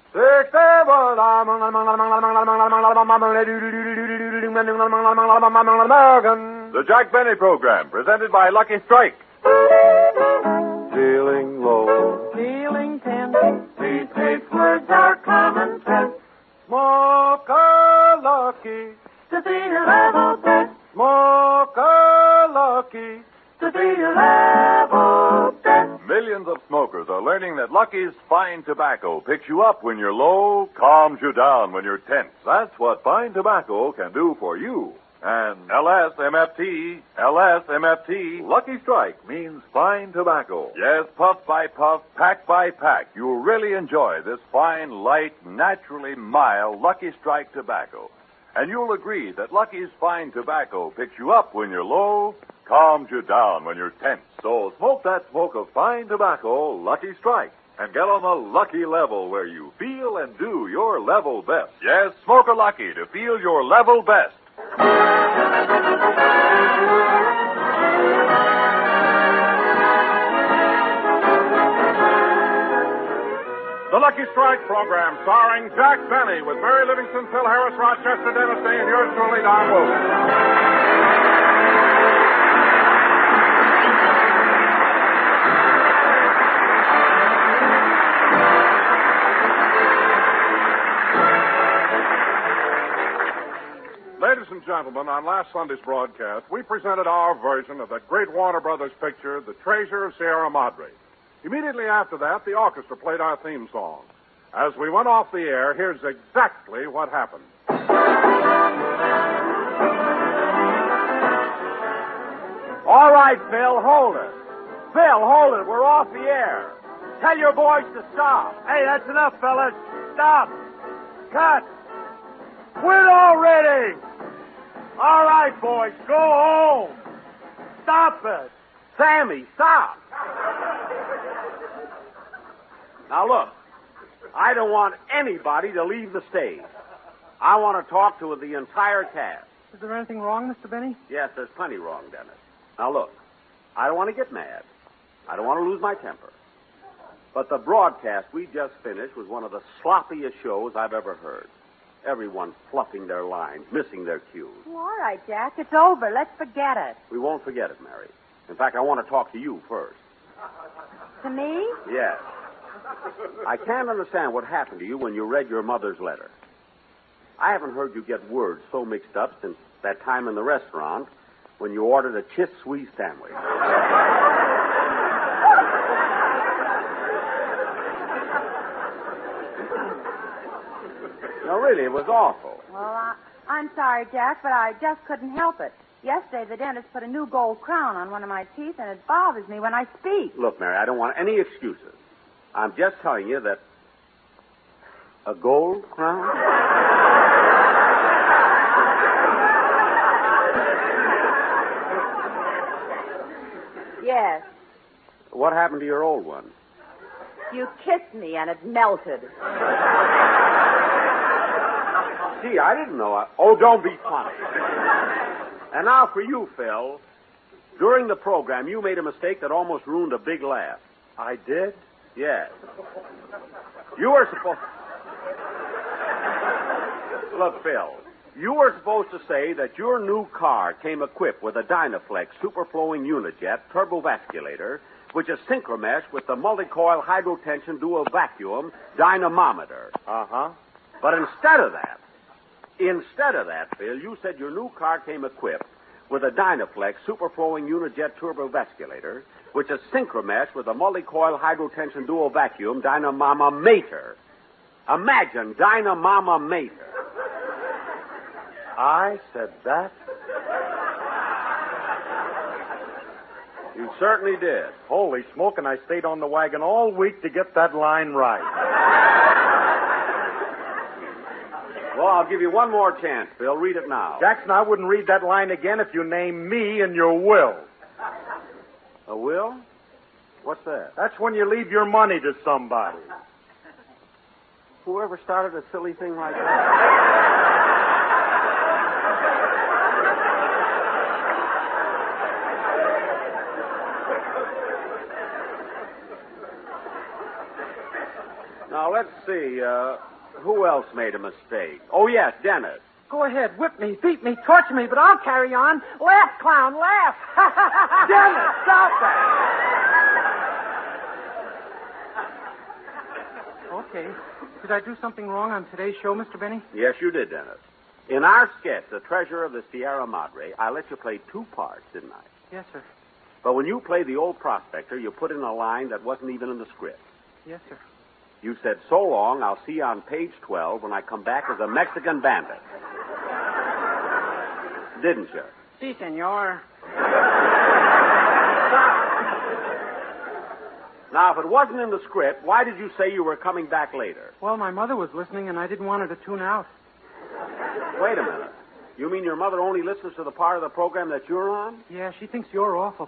The Jack Benny Program, presented by Lucky Strike. Feeling low. Feeling tense. These 8 words are common sense. Smoke a Lucky. To be your level best. Smoke a Lucky. To be your level best. Millions of smokers are learning that Lucky's fine tobacco picks you up when you're low, calms you down when you're tense. That's what fine tobacco can do for you. And LSMFT, Lucky Strike means fine tobacco. Yes, puff by puff, pack by pack, you'll really enjoy this fine, light, naturally mild Lucky Strike tobacco. And you'll agree that Lucky's fine tobacco picks you up when you're low, calms you down when you're tense. So smoke that smoke of fine tobacco, Lucky Strike, and get on the lucky level where you feel and do your level best. Yes, smoke a Lucky to feel your level best. The Lucky Strike program, starring Jack Benny, with Mary Livingston, Phil Harris, Rochester, Dennis Day, and yours truly, Don Wilson. Ladies and gentlemen, on last Sunday's broadcast, we presented our version of the great Warner Brothers picture, The Treasure of Sierra Madre. Immediately after that, the orchestra played our theme song. As we went off the air, here's exactly what happened. All right, Phil, hold it. Phil, hold it. We're off the air. Tell your boys to stop. Hey, that's enough, fellas. Stop. Cut. Quit already. All right, boys, go home. Stop it. Sammy, stop. Now, look, I don't want anybody to leave the stage. I want to talk to the entire cast. Is there anything wrong, Mr. Benny? Yes, there's plenty wrong, Dennis. Now, look, I don't want to get mad. I don't want to lose my temper. But the broadcast we just finished was one of the sloppiest shows I've ever heard. Everyone fluffing their lines, missing their cues. Well, all right, Jack. It's over. Let's forget it. We won't forget it, Mary. In fact, I want to talk to you first. To me? Yes. I can't understand what happened to you when you read your mother's letter. I haven't heard you get words so mixed up since that time in the restaurant when you ordered a Chis Sui sandwich. No, really, it was awful. Well, I'm sorry, Jack, but I just couldn't help it. Yesterday, the dentist put a new gold crown on one of my teeth, and it bothers me when I speak. Look, Mary, I don't want any excuses. I'm just telling you that... A gold crown? Yes. What happened to your old one? You kissed me, and it melted. Gee, I didn't know. Oh, don't be funny. And now for you, Phil. During the program, you made a mistake that almost ruined a big laugh. I did? Yes. You were supposed... Look, Phil, you were supposed to say that your new car came equipped with a Dynaflex superflowing Unijet turbovasculator, which is synchromesh with the multi-coil hydrotension dual vacuum dynamometer. Uh-huh. But instead of that, Phil, you said your new car came equipped with a Dynaflex superflowing Unijet turbovasculator, which is synchromesh with a multi-coil hydrotension dual vacuum dynamometer. Imagine dynamometer. I said that? You certainly did. Holy smoke, and I stayed on the wagon all week to get that line right. Well, I'll give you one more chance, Phil. Read it now. Jackson, I wouldn't read that line again if you name me in your will. A will? What's that? That's when you leave your money to somebody. Whoever started a silly thing like that? Now, let's see. Who else made a mistake? Oh, yes, Dennis. Go ahead, whip me, beat me, torture me, but I'll carry on. Laugh, clown, laugh. Dennis, stop that. Okay. Did I do something wrong on today's show, Mr. Benny? Yes, you did, Dennis. In our sketch, The Treasure of the Sierra Madre, I let you play 2 parts, didn't I? Yes, sir. But when you played the old prospector, you put in a line that wasn't even in the script. Yes, sir. You said, so long, I'll see you on page 12 when I come back as a Mexican bandit. Didn't you? Si, senor. Now, if it wasn't in the script, why did you say you were coming back later? Well, my mother was listening, and I didn't want her to tune out. Wait a minute. You mean your mother only listens to the part of the program that you're on? Yeah, she thinks you're awful.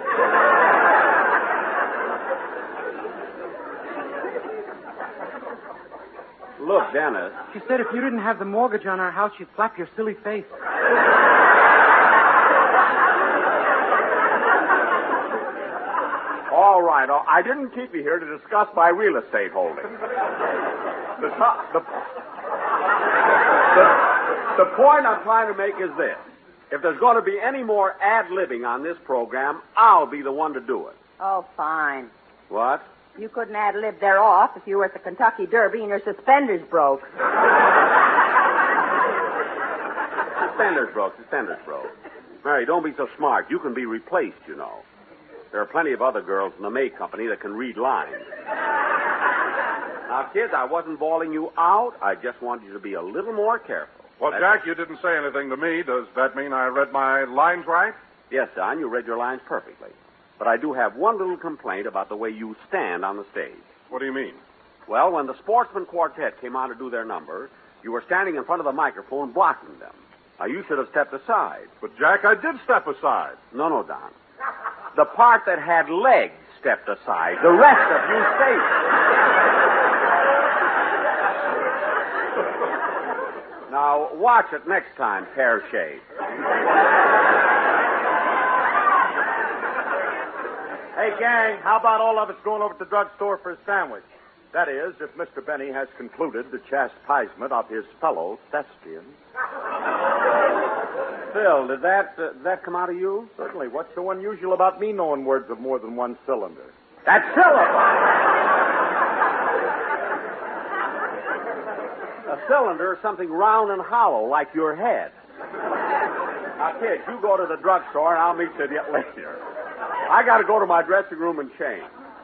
Look, Dennis. She said if you didn't have the mortgage on our house, she'd slap your silly face. All right. I didn't keep you here to discuss my real estate holdings. The point I'm trying to make is this. If there's going to be any more ad-libbing on this program, I'll be the one to do it. Oh, fine. What? You couldn't ad-lib their off if you were at the Kentucky Derby and your suspenders broke. Suspenders broke. Mary, don't be so smart. You can be replaced, you know. There are plenty of other girls in the May Company that can read lines. Now, kids, I wasn't bawling you out. I just wanted you to be a little more careful. Well, Jack, you didn't say anything to me. Does that mean I read my lines right? Yes, Don, you read your lines perfectly. But I do have one little complaint about the way you stand on the stage. What do you mean? Well, when the Sportsman Quartet came on to do their number, you were standing in front of the microphone blocking them. Now, you should have stepped aside. But, Jack, I did step aside. No, Don. The part that had legs stepped aside. The rest of you stayed. Now, watch it next time, pear-shaped. Hey, gang, how about all of us going over to the drugstore for a sandwich? That is, if Mr. Benny has concluded the chastisement of his fellow thespians. Phil, did that come out of you? Certainly. What's so unusual about me knowing words of more than one cylinder? That's syllable. A cylinder is something round and hollow, like your head. Now, kids, you go to the drugstore, and I'll meet you later. I got to go to my dressing room and change.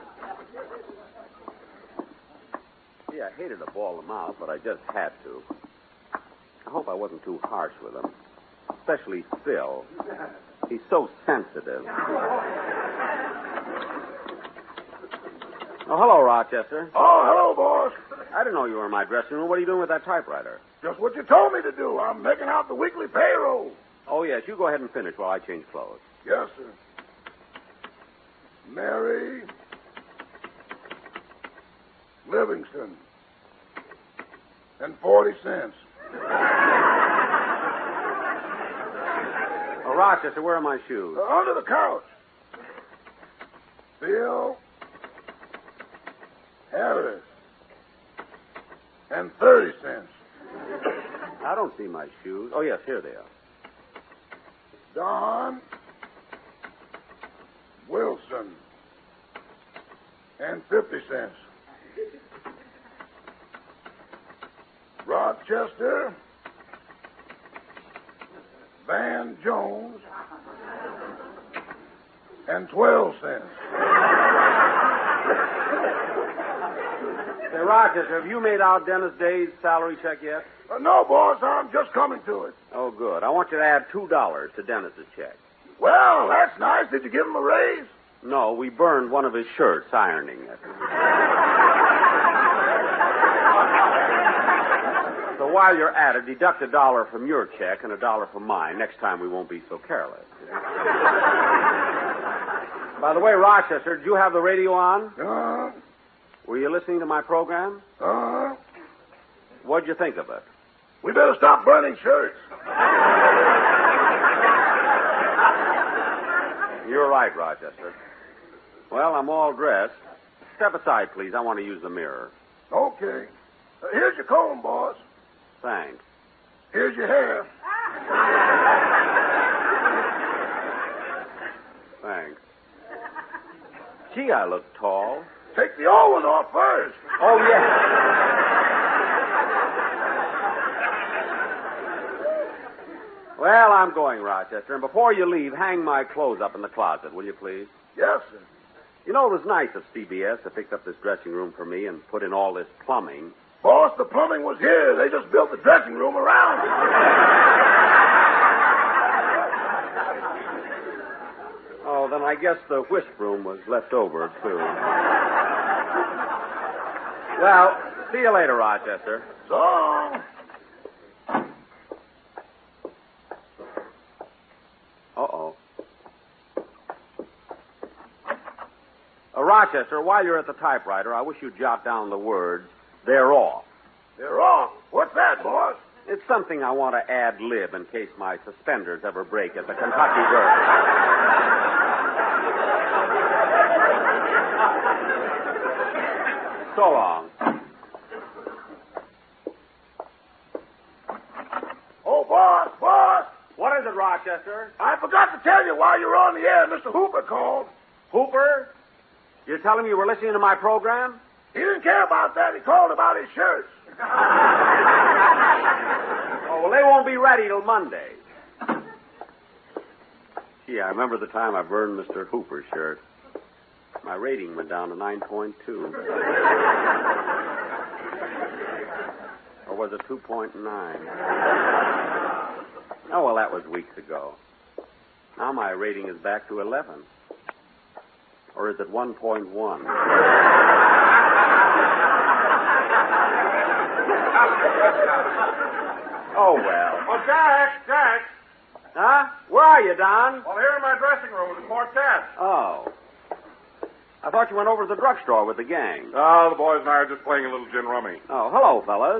See, I hated to bawl them out, but I just had to. I hope I wasn't too harsh with them. Especially Phil. He's so sensitive. Oh, hello, Rochester. Oh, hello, boss. I didn't know you were in my dressing room. What are you doing with that typewriter? Just what you told me to do. I'm making out the weekly payroll. Oh, yes. You go ahead and finish while I change clothes. Yes, sir. Mary Livingston. And 40 cents. Oh, Rochester, where are my shoes? Under the couch. Bill Harris. And 30 cents. I don't see my shoes. Oh, yes, here they are. Don Wilson. And 50 cents. Rochester Van Jones. And 12 cents. Say, Rochester, have you made out Dennis Day's salary check yet? No, boss, I'm just coming to it. Oh, good. I want you to add $2 to Dennis's check. Well, that's nice. Did you give him a raise? No, we burned one of his shirts ironing it. So while you're at it, deduct $1 from your check and $1 from mine. Next time we won't be so careless. By the way, Rochester, did you have the radio on? Were you listening to my program? What'd you think of it? We better stop burning shirts. You're right, Rochester. Well, I'm all dressed. Step aside, please. I want to use the mirror. Okay. Here's your comb, boss. Thanks. Here's your hair. Thanks. Gee, I look tall. Take the old one off first. Oh, yeah. Well, I'm going, Rochester, and before you leave, hang my clothes up in the closet, will you please? Yes, sir. You know, it was nice of CBS to fix up this dressing room for me and put in all this plumbing. Boss, the plumbing was here. They just built the dressing room around it. Oh, then I guess the whisk room was left over, too. Well, see you later, Rochester. So long. Uh-oh. Rochester, while you're at the typewriter, I wish you'd jot down the words, "they're off." They're off. What's that, boss? It's something I want to ad-lib in case my suspenders ever break at the Kentucky Derby. So long. Oh, boss. What is it, Rochester? I forgot to tell you while you were on the air, Mr. Hooper called. Hooper? You tell him you were listening to my program? He didn't care about that. He called about his shirts. Oh, well, they won't be ready till Monday. Gee, I remember the time I burned Mr. Hooper's shirt. My rating went down to 9.2. Or was it 2.9? Oh, well, that was weeks ago. Now my rating is back to 11. Or is it 1.1? Oh, well. Well, Jack. Huh? Where are you, Don? Well, here in my dressing room with the quartet. Oh. I thought you went over to the drugstore with the gang. Oh, the boys and I are just playing a little gin rummy. Oh, hello, fellas.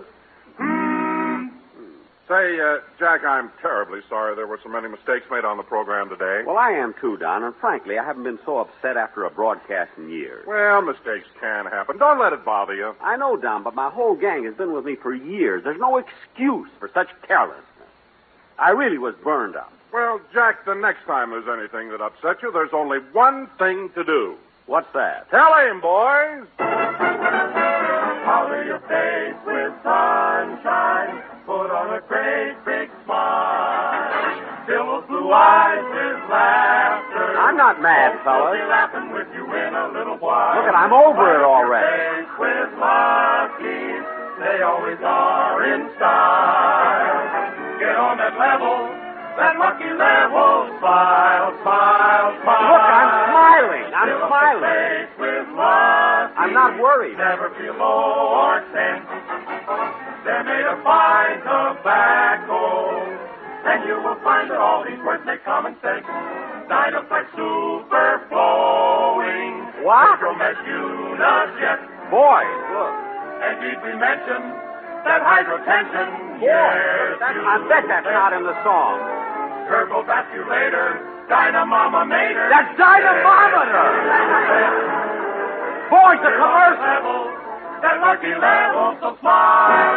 Say, Jack, I'm terribly sorry there were so many mistakes made on the program today. Well, I am too, Don, and frankly, I haven't been so upset after a broadcast in years. Well, mistakes can happen. Don't let it bother you. I know, Don, but my whole gang has been with me for years. There's no excuse for such carelessness. I really was burned up. Well, Jack, the next time there's anything that upsets you, there's only one thing to do. What's that? Tell him, boys. Powder your face with sunshine. Put on a great big smile. Fill those blue eyes with laughter. I'm not mad, fellas. We'll be laughing with you in a little while. Look, I'm over it already. Face with Lucky's. They always are in style. Get on that level, that Lucky level. Smile. Look, I'm smiling. Face with Lucky. I'm not worried. Never feel low or tense. They're made of fine tobacco. And you will find that all these words make common sense. Dynamite like super flowing. What? From as Unijet. Boys, look. And did we mention that hydrotension? Yes. I bet that's not in the song. Turbovasculator. Dynamometer. That's dynamometer. Boys, the commercial. Level, that lucky level. So smile.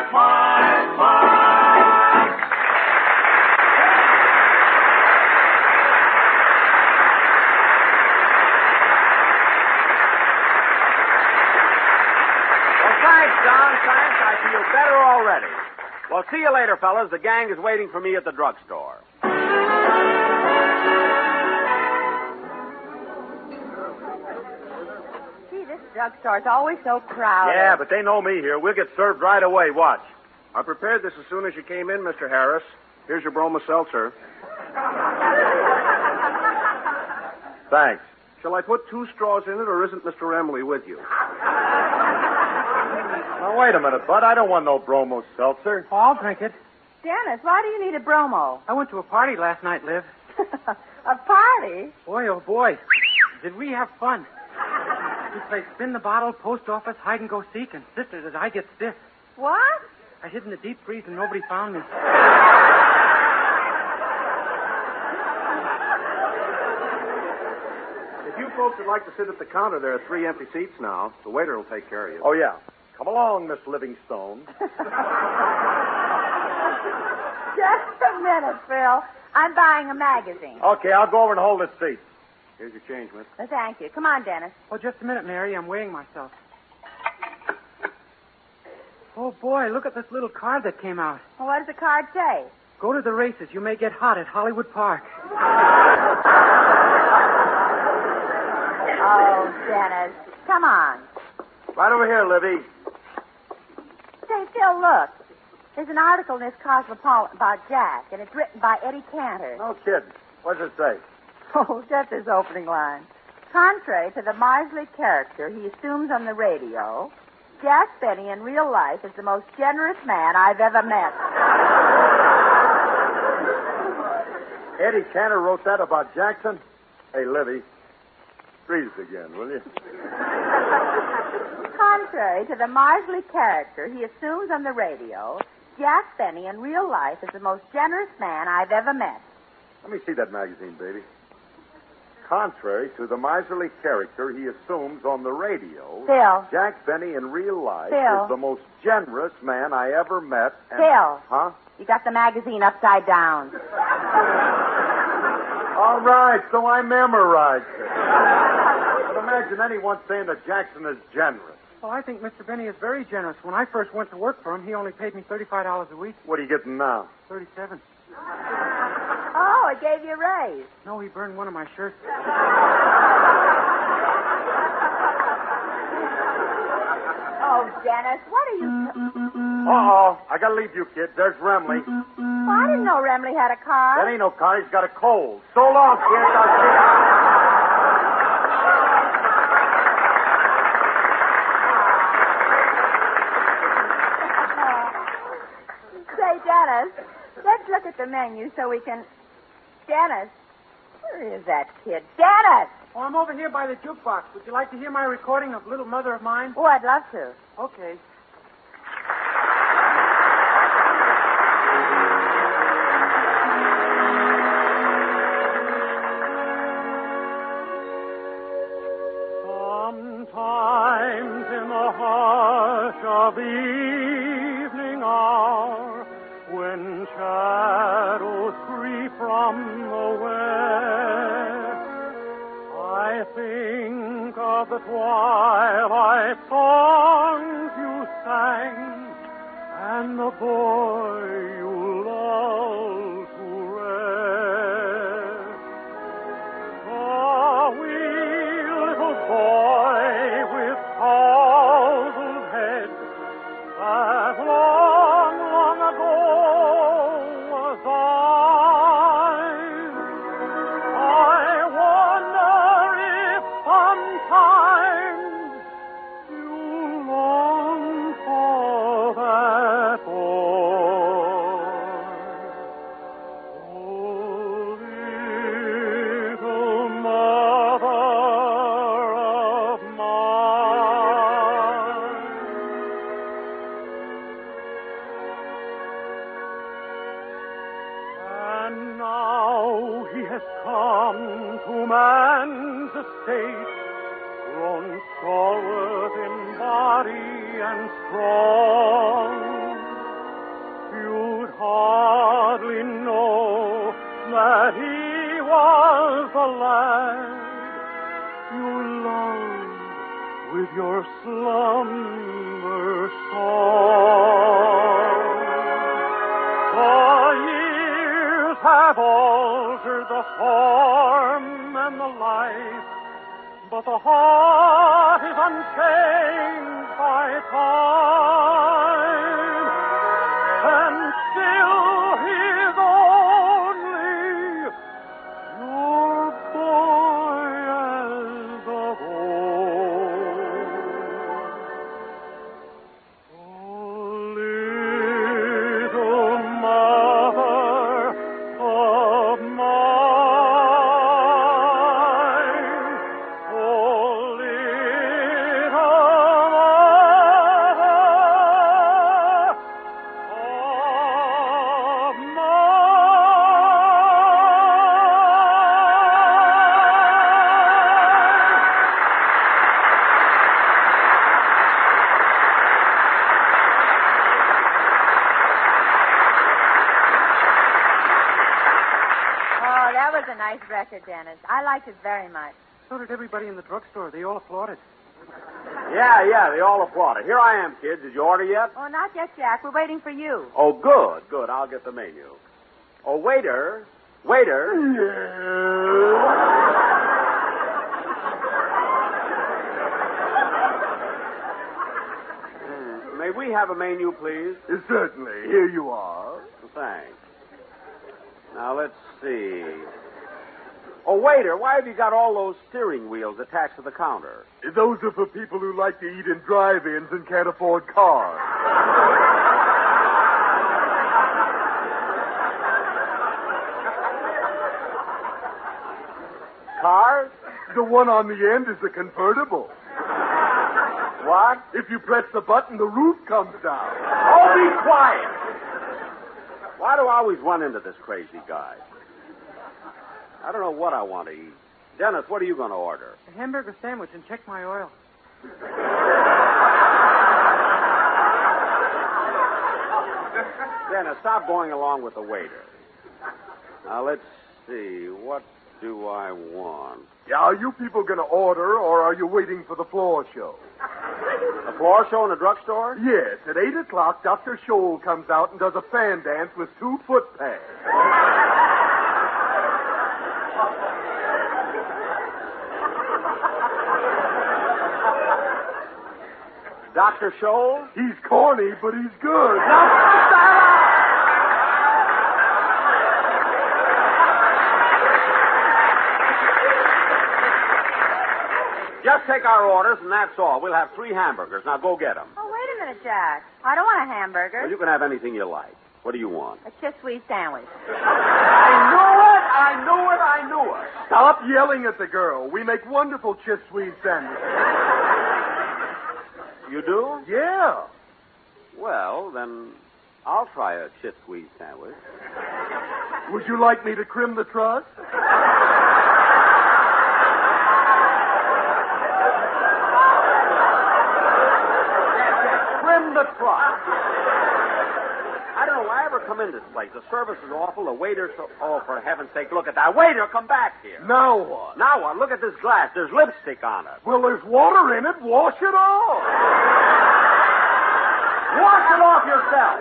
Thanks, Don. Thanks. I feel better already. Well, see you later, fellas. The gang is waiting for me at the drugstore. Gee, this drugstore's always so crowded. Yeah, but they know me here. We'll get served right away. Watch. I prepared this as soon as you came in, Mr. Harris. Here's your Broma Seltzer. Thanks. Shall I put 2 straws in it, or isn't Mr. Emily with you? Now, wait a minute, Bud. I don't want no Bromo Seltzer. Oh, I'll drink it. Dennis, why do you need a bromo? I went to a party last night, Liv. A party? Boy, oh boy, did we have fun. We played spin the bottle, post office, hide and go seek, and sister, did I get stiff. What? I hid in the deep freeze and nobody found me. If you folks would like to sit at the counter, there are 3 empty seats now. The waiter will take care of you. Oh, yeah. Come along, Miss Livingstone. Just a minute, Phil. I'm buying a magazine. Okay, I'll go over and hold this seat. Here's your change, miss. Thank you. Come on, Dennis. Oh, just a minute, Mary. I'm weighing myself. Oh, boy, look at this little card that came out. Well, what does the card say? Go to the races. You may get hot at Hollywood Park. Oh, Dennis. Come on. Right over here, Livy. Say, Phil, look. There's an article in this Cosmopolitan about Jack, and it's written by Eddie Cantor. No kidding. What does it say? Oh, just his opening line. Contrary to the miserly character he assumes on the radio, Jack Benny in real life is the most generous man I've ever met. Eddie Cantor wrote that about Jackson? Hey, Livy, read it again, will you? Contrary to the miserly character he assumes on the radio, Jack Benny in real life is the most generous man I've ever met. Let me see that magazine, baby. Contrary to the miserly character he assumes on the radio, Phil. Jack Benny in real life Phil. is the most generous man I ever met. And... Phil. Huh? You got the magazine upside down. All right, so I memorized it. But imagine anyone saying that Jackson is generous. Well, I think Mr. Benny is very generous. When I first went to work for him, he only paid me $35 a week. What are you getting now? 37. Oh, it gave you a raise. No, he burned one of my shirts. Oh, Dennis, what are you... Uh-oh, I gotta leave you, kid. There's Remley. Well, I didn't know Remley had a car. That ain't no car. He's got a cold. So long, kid. I'll see you. Say, Dennis, let's look at the menu so we can... Dennis, where is that kid? Dennis! Oh, I'm over here by the jukebox. Would you like to hear my recording of Little Mother of Mine? Oh, I'd love to. Okay. Sometimes in the hush of the evening hour, when shadows creep from the west, I think of the twilight songs you sang and the boy you loved to rest. The wee little boy with tousled head that long, long ago was thine. I wonder if sometimes you long for that boy. Oh, little mother of mine. And now he has come to man's estate, grown stalwart in body and strong. You'd hardly know that he was the lad you loved with your slumber song. The years have altered the form and the life, but the heart is unchanged by time. And still he's only your boy as of old. Oh, little mother of mine. Oh, little mother a nice record, Dennis. I liked it very much. So did everybody in the drugstore. They all applauded. Yeah, they all applauded. Here I am, kids. Did you order yet? Oh, not yet, Jack. We're waiting for you. Oh, good. I'll get the menu. Oh, waiter. May we have a menu, please? Certainly. Here you are. Thanks. Now, let's see. Oh, waiter, why have you got all those steering wheels attached to the counter? Those are for people who like to eat in drive-ins and can't afford cars. Cars? The one on the end is a convertible. What? If you press the button, the roof comes down. Oh, be quiet! Why do I always run into this crazy guy? I don't know what I want to eat. Dennis, what are you going to order? A hamburger sandwich and check my oil. Dennis, stop going along with the waiter. Now, let's see. What do I want? Yeah, are you people going to order, or are you waiting for the floor show? A floor show in a drugstore? Yes, at 8 o'clock, Dr. Scholl comes out and does a fan dance with 2 foot pads. Dr. Scholl? He's corny, but he's good. Just take our orders, and that's all. We'll have 3 hamburgers. Now, go get them. Oh, wait a minute, Jack. I don't want a hamburger. Well, you can have anything you like. What do you want? A Chiswee sandwich. I knew it. Stop yelling at the girl. We make wonderful Chiswee sandwiches. You do? Yeah. Well, then I'll try a Chiswee sandwich. Would you like me to trim the truss? Trim the truck. I don't know why I ever come in this place. The service is awful. The waiter's so... Oh, for heaven's sake, look at that. Waiter, come back here. Now what? Now what? Look at this glass. There's lipstick on it. Well, there's water in it. Wash it off. Wash it off yourself.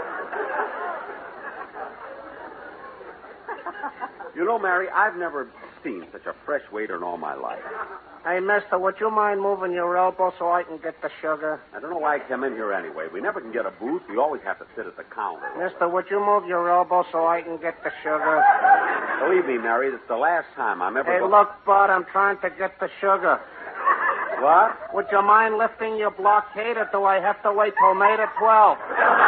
You know, Mary, I've never seen such a fresh waiter in all my life. Hey, mister, would you mind moving your elbow so I can get the sugar? I don't know why I come in here anyway. We never can get a booth. We always have to sit at the counter. Mister, would you move your elbow so I can get the sugar? Believe me, Mary, this is the last time I'm ever... Hey, look, Bud, I'm trying to get the sugar. What? Would you mind lifting your blockade, or do I have to wait till May the 12th?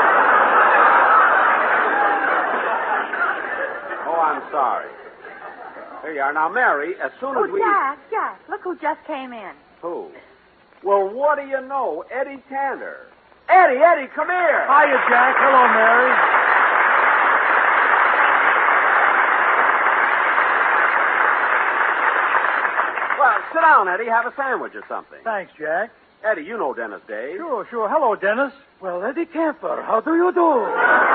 Oh, I'm sorry. Here you are. Now, Mary, as soon as we... Jack, look who just came in. Who? Well, what do you know? Eddie Tanner. Eddie, come here. Hiya, Jack. Hello, Mary. Well, sit down, Eddie. Have a sandwich or something. Thanks, Jack. Eddie, you know Dennis Day. Sure. Hello, Dennis. Well, Eddie Camper, how do you do?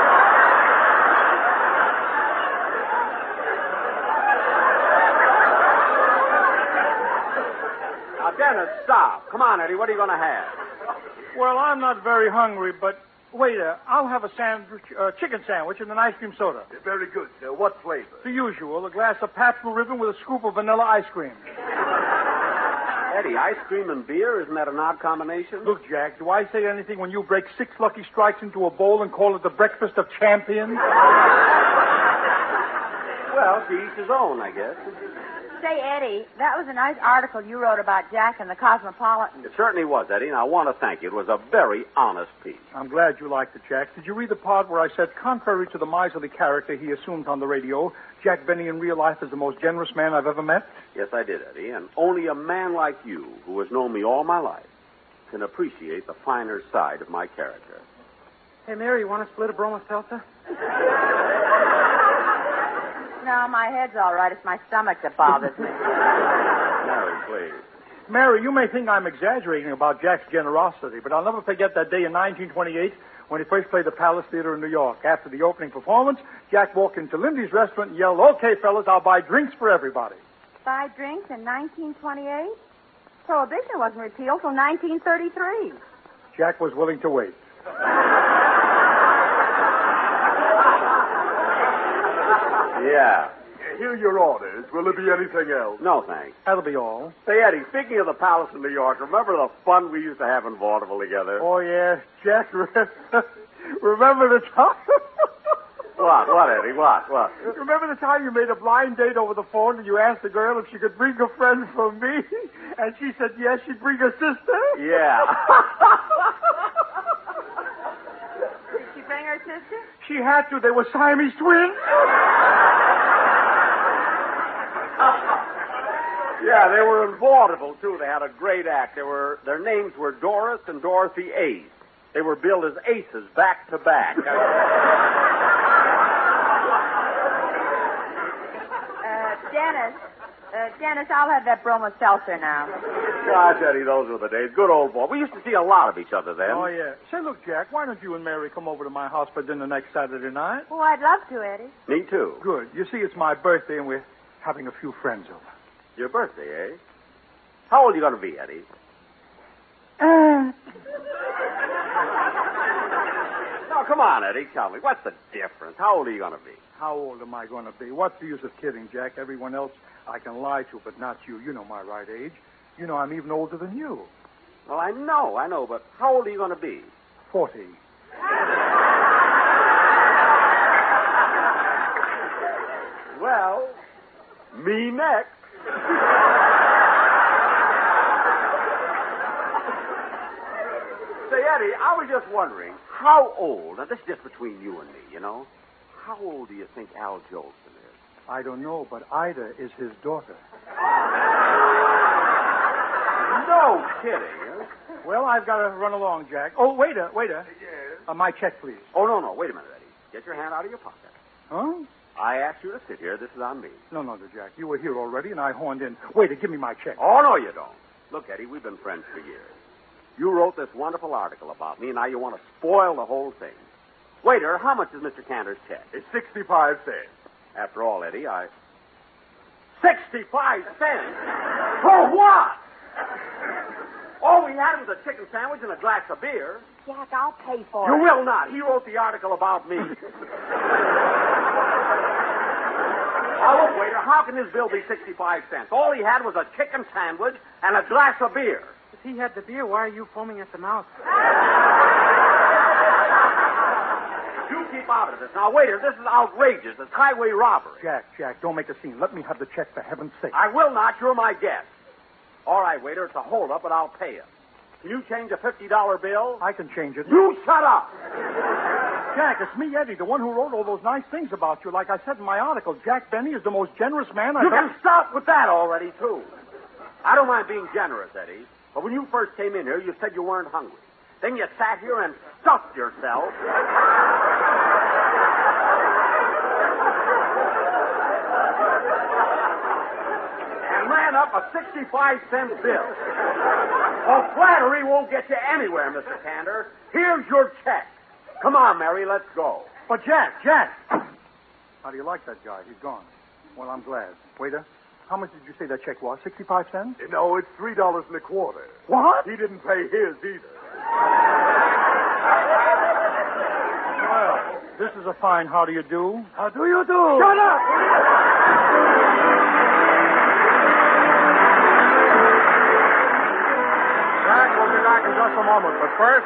Dennis, stop. Come on, Eddie. What are you going to have? Well, I'm not very hungry, but waiter, I'll have a sandwich, chicken sandwich and an ice cream soda. Very good, sir. What flavor? The usual, a glass of Pabst Blue Ribbon with a scoop of vanilla ice cream. Eddie, ice cream and beer, isn't that an odd combination? Look, Jack, do I say anything when you break 6 lucky strikes into a bowl and call it the breakfast of champions? Well, to each his own, I guess. Say, Eddie, that was a nice article you wrote about Jack in the Cosmopolitan. It certainly was, Eddie, and I want to thank you. It was a very honest piece. I'm glad you liked it, Jack. Did you read the part where I said, contrary to the miserly character he assumes on the radio, Jack Benny in real life is the most generous man I've ever met? Yes, I did, Eddie, and only a man like you, who has known me all my life, can appreciate the finer side of my character. Hey, Mary, you want to split a Broma Seltzer? No, my head's all right. It's my stomach that bothers me. Mary, please. Mary, you may think I'm exaggerating about Jack's generosity, but I'll never forget that day in 1928 when he first played the Palace Theater in New York. After the opening performance, Jack walked into Lindy's restaurant and yelled, "Okay, fellas, I'll buy drinks for everybody." Buy drinks in 1928? Prohibition wasn't repealed till 1933. Jack was willing to wait. Yeah. Here are your orders. Will there be anything else? No, thanks. That'll be all. Say, Eddie, speaking of the Palace in New York, remember the fun we used to have in vaudeville together? Oh, yeah. Jack, remember the time? What, Eddie? What? Remember the time you made a blind date over the phone and you asked the girl if she could bring a friend from me? And she said yes, she'd bring her sister? Yeah. Did she bring her sister? She had to. They were Siamese twins. Yeah, they were in vaudeville, too. They had a great act. Their names were Doris and Dorothy Ace. They were billed as aces back to back. Dennis, I'll have that bromo seltzer now. Gosh, Eddie, those were the days. Good old boy. We used to see a lot of each other then. Oh, yeah. Say, look, Jack, why don't you and Mary come over to my house for dinner next Saturday night? Oh, I'd love to, Eddie. Me, too. Good. You see, it's my birthday, and we're having a few friends over. Your birthday, eh? How old are you going to be, Eddie? No, come on, Eddie. Tell me. What's the difference? How old are you going to be? How old am I going to be? What's the use of kidding, Jack? Everyone else I can lie to, but not you. You know my right age. You know I'm even older than you. Well, I know, but how old are you going to be? 40. Well, me next. Say, Eddie, I was just wondering, how old, now this is just between you and me, you know, how old do you think Al Jolson is? I don't know, but Ida is his daughter. No kidding. Well, I've got to run along, Jack. Oh, waiter. Yes. My check, please. Oh, no, wait a minute, Eddie. Get your hand out of your pocket. Huh? I asked you to sit here. This is on me. No, Jack. You were here already, and I horned in. Waiter, give me my check. Oh, no, you don't. Look, Eddie, we've been friends for years. You wrote this wonderful article about me, and now you want to spoil the whole thing. Waiter, how much is Mr. Cantor's check? It's 65 cents. After all, Eddie, 65 cents? For what? All we had was a chicken sandwich and a glass of beer. Jack, I'll pay for You it. will not. He wrote the article about me. Now, look, waiter, how can this bill be 65 cents? All he had was a chicken sandwich and a glass of beer. If he had the beer, why are you foaming at the mouth? You keep out of this. Now, waiter, this is outrageous. It's highway robbery. Jack, don't make a scene. Let me have the check, for heaven's sake. I will not. You're my guest. All right, waiter, it's a holdup, but I'll pay it. Can you change a $50 bill? I can change it. You shut up! Jack, it's me, Eddie, the one who wrote all those nice things about you. Like I said in my article, Jack Benny is the most generous man I've You ever... can stop with that already, too. I don't mind being generous, Eddie, but when you first came in here, you said you weren't hungry. Then you sat here and stuffed yourself. And ran up a 65-cent bill. Well, flattery won't get you anywhere, Mr. Cantor. Here's your check. Come on, Mary, let's go. But Jack! How do you like that guy? He's gone. Well, I'm glad. Waiter, how much did you say that check was? 65 cents? No, it's $3.25. What? He didn't pay his either. Well, this is a fine how do you do. How do you do? Shut up! Jack, we'll be back in just a moment, but first...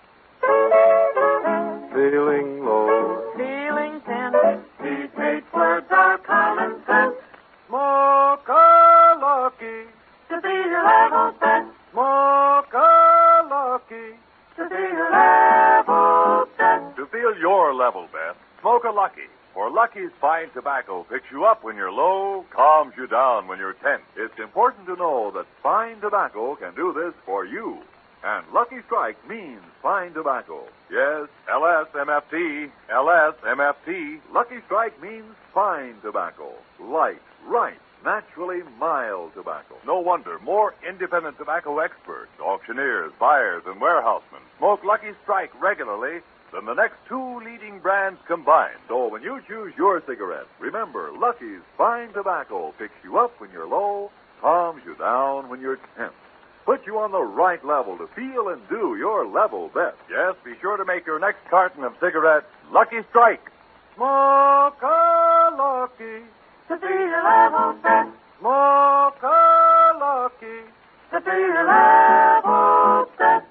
Feeling low. Feeling tense. These 8 words are common sense. Smoke a lucky. To be your level set. Smoke a lucky. To be your level set. To feel your level best, smoke a Lucky. For Lucky's fine tobacco picks you up when you're low, calms you down when you're tense. It's important to know that fine tobacco can do this for you. And Lucky Strike means fine tobacco. Yes, LSMFT, LSMFT. Lucky Strike means fine tobacco. Light, right, naturally mild tobacco. No wonder more independent tobacco experts, auctioneers, buyers, and warehousemen smoke Lucky Strike regularly than the next two leading brands combined. So when you choose your cigarette, remember, Lucky's fine tobacco picks you up when you're low, calms you down when you're tense. Put you on the right level to feel and do your level best. Yes, be sure to make your next carton of cigarettes Lucky Strike. Smoke a Lucky to be the level best. Smoke a Lucky to be the level best.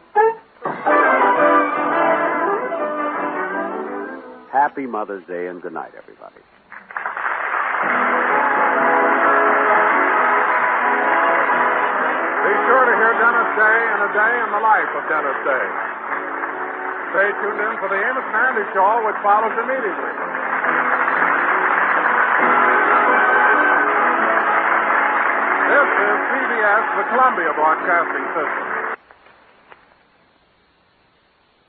Happy Mother's Day and good night, everybody. Be sure to hear Dennis Day and a day in the life of Dennis Day. Stay tuned in for the Amos and Andy Show, which follows immediately. This is CBS, the Columbia Broadcasting System.